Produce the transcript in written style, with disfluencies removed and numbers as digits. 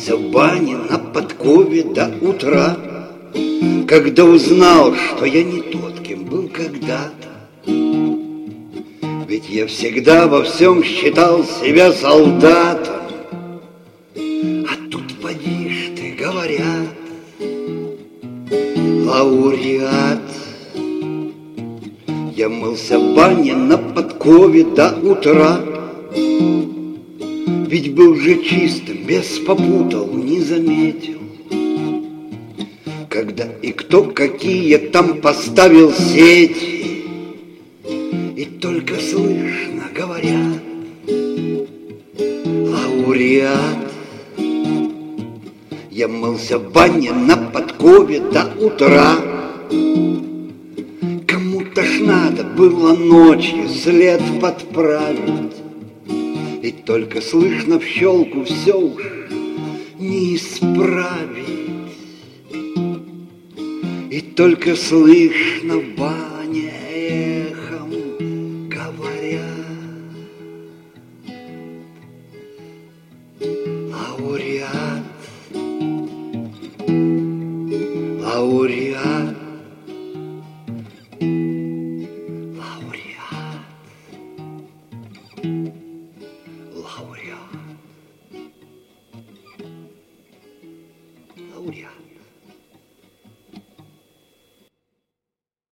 мылся в бане на подкове до утра, когда узнал, что я не тот, кем был когда-то. Ведь я всегда во всем считал себя солдатом. А тут поди ж ты, говорят, лауреат. Я мылся в бане на подкове до утра, ведь был же чистым, без попутал, не заметил, когда и кто какие там поставил сети. И только слышно говорят, лауреат. Я мылся в бане на подкове до утра. Кому-то ж надо было ночью след подправить, и только слышно в щелку все уж не исправить. И только слышно в бане эхом говорят, лауреат, лауреат, лауреат.